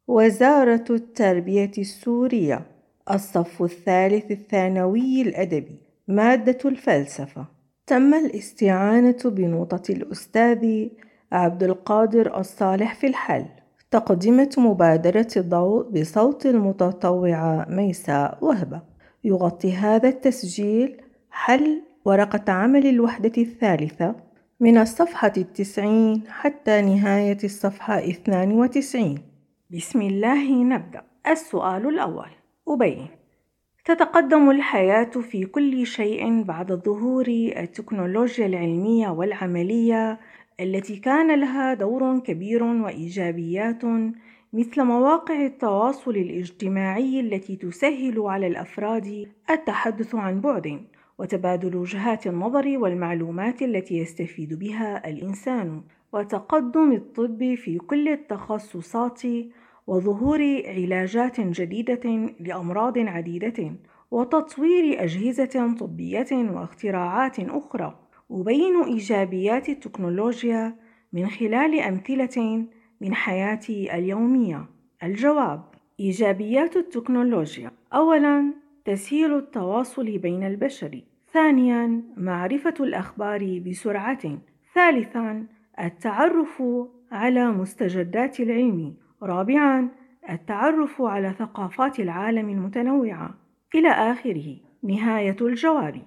وزارة التربية السورية، الصف الثالث الثانوي الأدبي، مادة الفلسفة. تم الاستعانة بنوطة الأستاذ عبد القادر الصالح في الحل. تقدمة مبادرة الضوء بصوت المتطوعة ميساء وهبة. يغطي هذا التسجيل حل ورقة عمل الوحدة الثالثة من الصفحة 90 حتى نهاية الصفحة 92. بسم الله نبدأ. السؤال الأول: أبين. تتقدم الحياة في كل شيء بعد ظهور التكنولوجيا العلمية والعملية التي كان لها دور كبير وإيجابيات، مثل مواقع التواصل الاجتماعي التي تسهل على الأفراد التحدث عن بعد وتبادل وجهات النظر والمعلومات التي يستفيد بها الإنسان، وتقدم الطب في كل التخصصات وظهور علاجات جديدة لأمراض عديدة وتطوير أجهزة طبية واختراعات أخرى. أبين إيجابيات التكنولوجيا من خلال أمثلة من حياتي اليومية. الجواب: إيجابيات التكنولوجيا: أولاً، تسهيل التواصل بين البشر. ثانياً، معرفة الأخبار بسرعة. ثالثاً، التعرف على مستجدات العلم. رابعاً، التعرف على ثقافات العالم المتنوعة، إلى آخره. نهاية الجواب.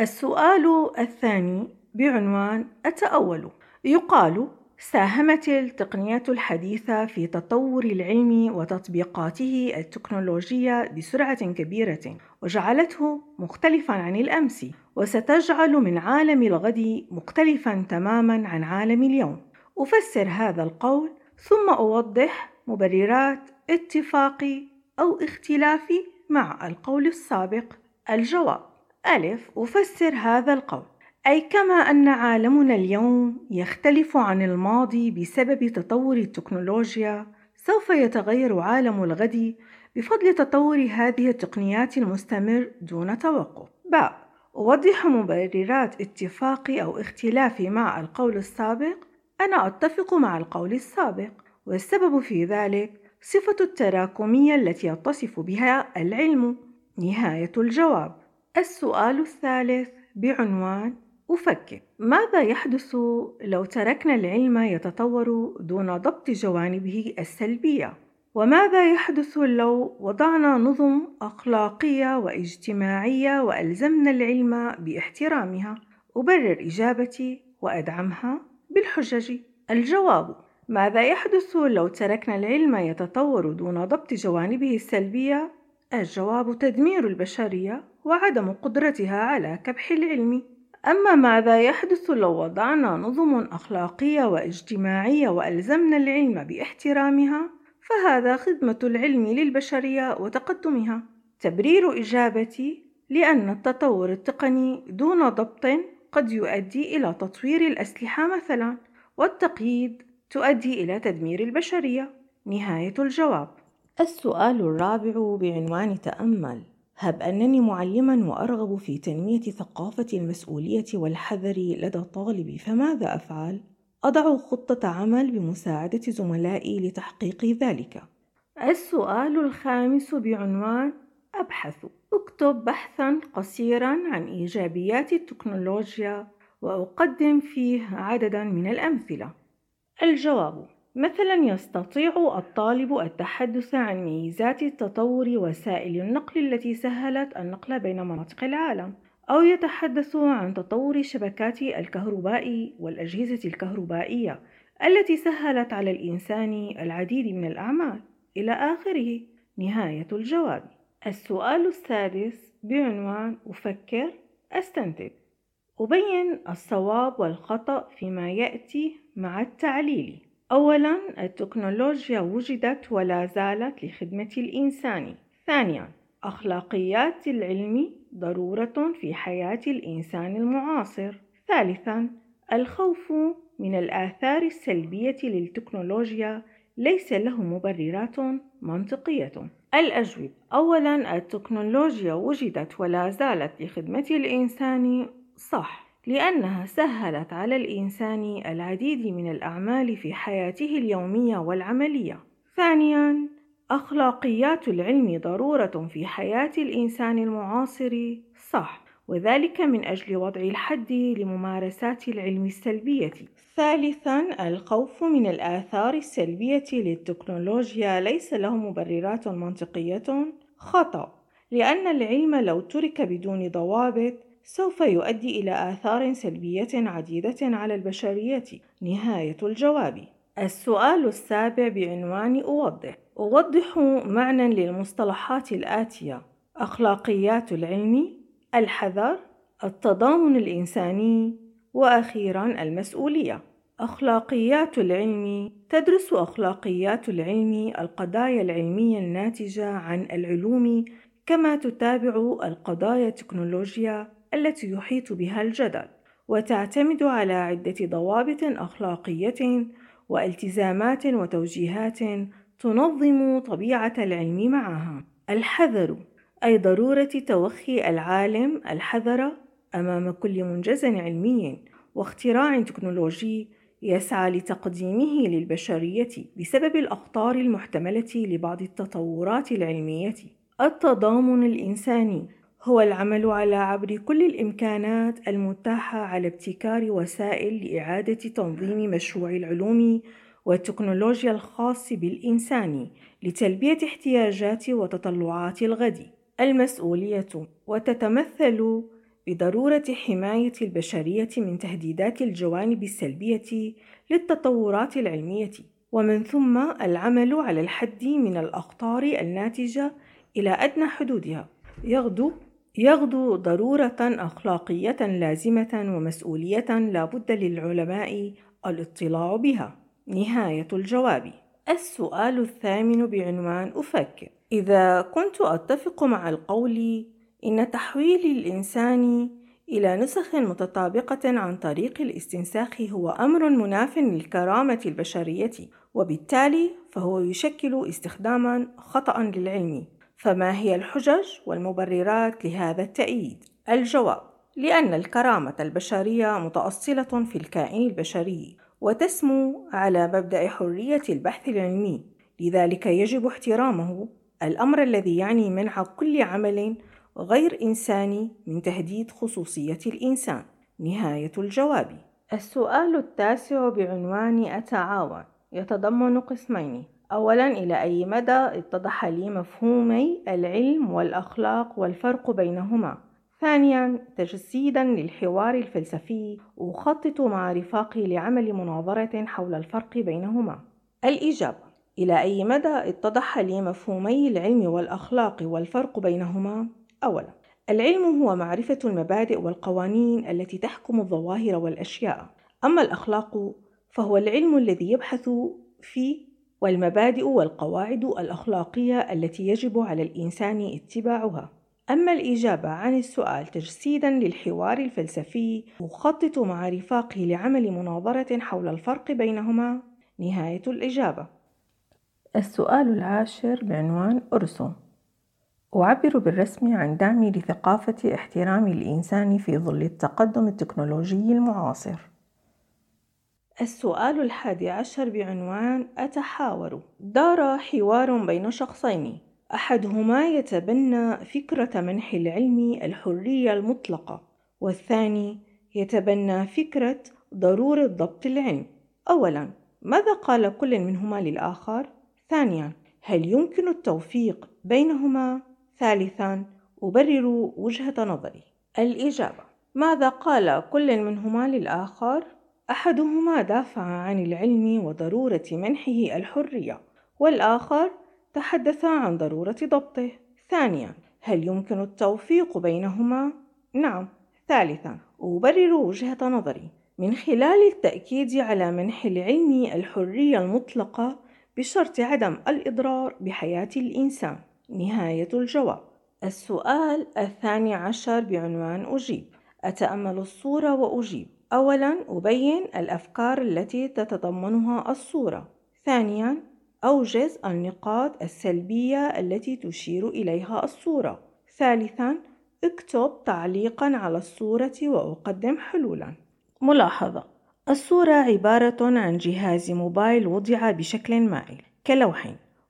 السؤال الثاني بعنوان التأول. يقال: ساهمت التقنيات الحديثة في تطور العلم وتطبيقاته التكنولوجية بسرعة كبيرة، وجعلته مختلفاً عن الأمس، وستجعل من عالم الغد مختلفاً تماماً عن عالم اليوم. أفسر هذا القول ثم أوضح مبررات اتفاقي أو اختلافي مع القول السابق. الجواب: ألف، أفسر هذا القول أي كما أن عالمنا اليوم يختلف عن الماضي بسبب تطور التكنولوجيا، سوف يتغير عالم الغد بفضل تطور هذه التقنيات المستمر دون توقف. باء، أوضح مبررات اتفاقي أو اختلافي مع القول السابق. أنا أتفق مع القول السابق، والسبب في ذلك صفة التراكمية التي يتصف بها العلم. نهاية الجواب. السؤال الثالث بعنوان أفكر. ماذا يحدث لو تركنا العلم يتطور دون ضبط جوانبه السلبية؟ وماذا يحدث لو وضعنا نظم أخلاقية واجتماعية وألزمنا العلم باحترامها؟ أبرر إجابتي وأدعمها بالحجج. الجواب: ماذا يحدث لو تركنا العلم يتطور دون ضبط جوانبه السلبية؟ الجواب: تدمير البشرية وعدم قدرتها على كبح العلم. أما ماذا يحدث لو وضعنا نظم أخلاقية واجتماعية وألزمنا العلم باحترامها؟ فهذا خدمة العلم للبشرية وتقدمها. تبرير إجابتي: لأن التطور التقني دون ضبط قد يؤدي إلى تطوير الأسلحة مثلاً، والتقييد تؤدي إلى تدمير البشرية. نهاية الجواب. السؤال الرابع بعنوان تأمل. هب أنني معلماً وأرغب في تنمية ثقافة المسؤولية والحذر لدى الطالب، فماذا أفعل؟ أضع خطة عمل بمساعدة زملائي لتحقيق ذلك. السؤال الخامس بعنوان أبحث. أكتب بحثاً قصيراً عن إيجابيات التكنولوجيا وأقدم فيه عدداً من الأمثلة. الجواب: مثلاً، يستطيع الطالب التحدث عن ميزات تطور وسائل النقل التي سهلت النقل بين مناطق العالم، أو يتحدث عن تطور شبكات الكهرباء والأجهزة الكهربائية التي سهلت على الإنسان العديد من الأعمال، إلى آخره. نهاية الجواب. السؤال السادس بعنوان أفكر أستنتج. أبين الصواب والخطأ فيما يأتي مع التعليل. أولاً، التكنولوجيا وجدت ولا زالت لخدمة الإنسان. ثانياً، أخلاقيات العلم ضرورة في حياة الإنسان المعاصر. ثالثاً، الخوف من الآثار السلبية للتكنولوجيا ليس له مبررات منطقية. الأجوبة: أولاً، التكنولوجيا وجدت ولا زالت لخدمة الإنسان. صح، لأنها سهلت على الإنسان العديد من الأعمال في حياته اليومية والعملية. ثانياً، أخلاقيات العلم ضرورة في حياة الإنسان المعاصر، صح، وذلك من أجل وضع الحد لممارسات العلم السلبية. ثالثاً، الخوف من الآثار السلبية للتكنولوجيا ليس له مبررات منطقية، خطأ، لأن العلم لو ترك بدون ضوابط سوف يؤدي إلى آثار سلبية عديدة على البشرية. نهاية الجواب. السؤال السابع بعنوان أوضح معنى للمصطلحات الآتية: أخلاقيات العلم، الحذر، التضامن الإنساني، وأخيراً المسؤولية. أخلاقيات العلم: تدرس أخلاقيات العلم القضايا العلمية الناتجة عن العلوم، كما تتابع القضايا التكنولوجيا التي يحيط بها الجدل، وتعتمد على عدة ضوابط أخلاقية والتزامات وتوجيهات تنظم طبيعة العلم معها. الحذر، أي ضرورة توخي العالم الحذر أمام كل منجز علمي واختراع تكنولوجي يسعى لتقديمه للبشرية بسبب الأخطار المحتملة لبعض التطورات العلمية. التضامن الإنساني هو العمل على عبر كل الإمكانات المتاحة على ابتكار وسائل لإعادة تنظيم مشروع العلوم والتكنولوجيا الخاص بالإنسان لتلبية احتياجات وتطلعات الغد. المسؤولية، وتتمثل بضرورة حماية البشرية من تهديدات الجوانب السلبية للتطورات العلمية، ومن ثم العمل على الحد من الأخطار الناتجة إلى أدنى حدودها، يغدو ضرورة أخلاقية لازمة ومسؤولية لا بد للعلماء الاطلاع بها. نهاية الجواب. السؤال الثامن بعنوان أفكر. إذا كنت أتفق مع القول إن تحويل الإنسان إلى نسخ متطابقة عن طريق الاستنساخ هو أمر مناف للكرامة البشرية، وبالتالي فهو يشكل استخداما خطأ للعلم، فما هي الحجج والمبررات لهذا التأييد؟ الجواب: لأن الكرامة البشرية متأصلة في الكائن البشري وتسمو على مبدأ حرية البحث العلمي، لذلك يجب احترامه، الأمر الذي يعني منع كل عمل غير إنساني من تهديد خصوصية الإنسان. نهاية الجواب. السؤال التاسع بعنوان أتعاون يتضمن قسمين: أولاً، إلى أي مدى اتضح لي مفهومي العلم والأخلاق والفرق بينهما؟ ثانياً، تجسيداً للحوار الفلسفي أخطط مع رفاقي لعمل مناظرة حول الفرق بينهما. الإجابة: إلى أي مدى اتضح لي مفهومي العلم والأخلاق والفرق بينهما؟ أولاً، العلم هو معرفة المبادئ والقوانين التي تحكم الظواهر والأشياء، أما الأخلاق فهو العلم الذي يبحث في والمبادئ والقواعد الأخلاقية التي يجب على الإنسان اتباعها. أما الإجابة عن السؤال تجسيداً للحوار الفلسفي أخطط مع رفاقي لعمل مناظرة حول الفرق بينهما. نهاية الإجابة. السؤال العاشر بعنوان أرسم. أعبر بالرسم عن دعمي لثقافة احترام الإنسان في ظل التقدم التكنولوجي المعاصر. السؤال 11 بعنوان أتحاور. دار حوار بين شخصين، أحدهما يتبنى فكرة منح العلم الحرية المطلقة، والثاني يتبنى فكرة ضرورة ضبط العلم. أولاً، ماذا قال كل منهما للآخر؟ ثانياً، هل يمكن التوفيق بينهما؟ ثالثاً، أبرر وجهة نظري. الإجابة: ماذا قال كل منهما للآخر؟ أحدهما دافع عن العلم وضرورة منحه الحرية، والآخر تحدث عن ضرورة ضبطه. ثانياً، هل يمكن التوفيق بينهما؟ نعم. ثالثاً، أبرر وجهة نظري من خلال التأكيد على منح العلم الحرية المطلقة بشرط عدم الإضرار بحياة الإنسان. نهاية الجواب. السؤال 12 بعنوان أجيب. أتأمل الصورة وأجيب. أولاً، أبين الأفكار التي تتضمنها الصورة. ثانياً، أوجز النقاط السلبية التي تشير إليها الصورة. ثالثاً، اكتب تعليقاً على الصورة وأقدم حلولاً. ملاحظة: الصورة عبارة عن جهاز موبايل وضع بشكل مائل كلوح،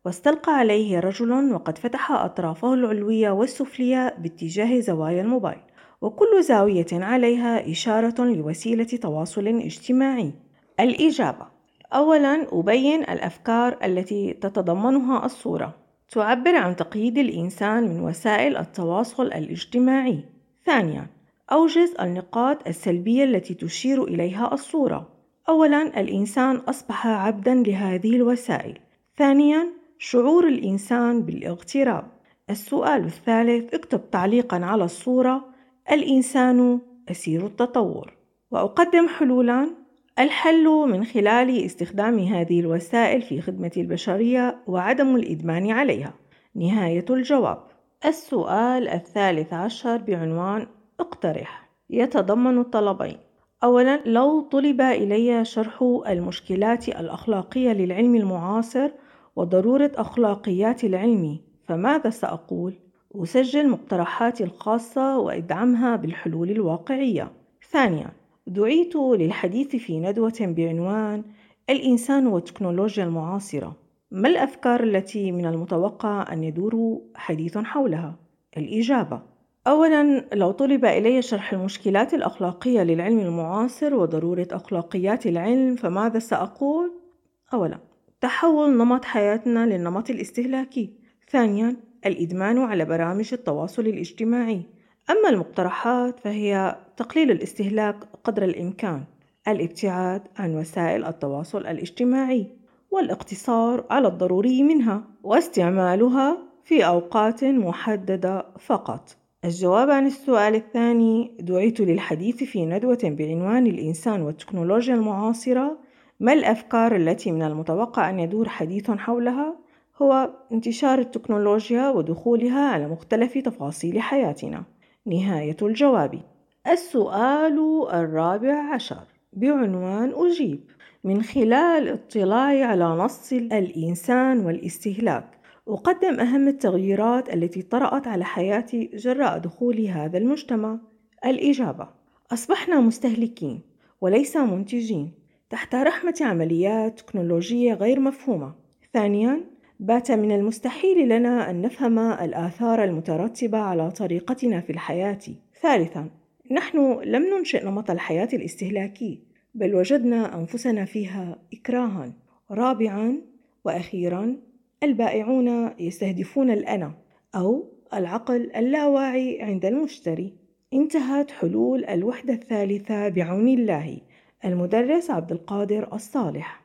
واستلقى عليه رجل وقد فتح أطرافه العلوية والسفلية باتجاه زوايا الموبايل، وكل زاوية عليها إشارة لوسيلة تواصل اجتماعي. الإجابة: أولاً، أبين الأفكار التي تتضمنها الصورة. تعبر عن تقييد الإنسان من وسائل التواصل الاجتماعي. ثانياً، أوجز النقاط السلبية التي تشير إليها الصورة. أولاً، الإنسان أصبح عبداً لهذه الوسائل. ثانياً، شعور الإنسان بالاغتراب. السؤال الثالث: اكتب تعليقاً على الصورة: الإنسان أسير التطور. وأقدم حلولاً: الحل من خلال استخدام هذه الوسائل في خدمة البشرية وعدم الإدمان عليها. نهاية الجواب. السؤال الثالث عشر بعنوان اقترح يتضمن الطلبين. أولاً، لو طلب إلي شرح المشكلات الأخلاقية للعلم المعاصر وضرورة أخلاقيات العلم، فماذا سأقول؟ أسجل مقترحاتي الخاصة وأدعمها بالحلول الواقعية. ثانياً، دعيت للحديث في ندوة بعنوان الإنسان والتكنولوجيا المعاصرة. ما الأفكار التي من المتوقع أن يدور حديث حولها؟ الإجابة: أولاً، لو طلب إلي شرح المشكلات الأخلاقية للعلم المعاصر وضرورة أخلاقيات العلم، فماذا سأقول؟ أولاً، تحول نمط حياتنا للنمط الاستهلاكي. ثانياً، الإدمان على برامج التواصل الاجتماعي. أما المقترحات فهي تقليل الاستهلاك قدر الإمكان، الابتعاد عن وسائل التواصل الاجتماعي، والاقتصار على الضروري منها، واستعمالها في أوقات محددة فقط. الجواب عن السؤال الثاني: دعيت للحديث في ندوة بعنوان الإنسان والتكنولوجيا المعاصرة. ما الأفكار التي من المتوقع أن يدور حديث حولها؟ هو انتشار التكنولوجيا ودخولها على مختلف تفاصيل حياتنا. نهاية الجواب. السؤال الرابع عشر بعنوان أجيب: من خلال اطلاعي على نص الإنسان والاستهلاك، أقدم أهم التغييرات التي طرأت على حياتي جراء دخول هذا المجتمع. الإجابة: أصبحنا مستهلكين وليس منتجين تحت رحمة عمليات تكنولوجية غير مفهومة. ثانياً، بات من المستحيل لنا أن نفهم الآثار المترتبة على طريقتنا في الحياة. ثالثاً، نحن لم ننشئ نمط الحياة الاستهلاكي، بل وجدنا أنفسنا فيها إكراهاً. رابعاً وأخيراً، البائعون يستهدفون الأنا أو العقل اللاواعي عند المشتري. انتهت حلول الوحدة الثالثة بعون الله. المدرس عبد القادر الصالح.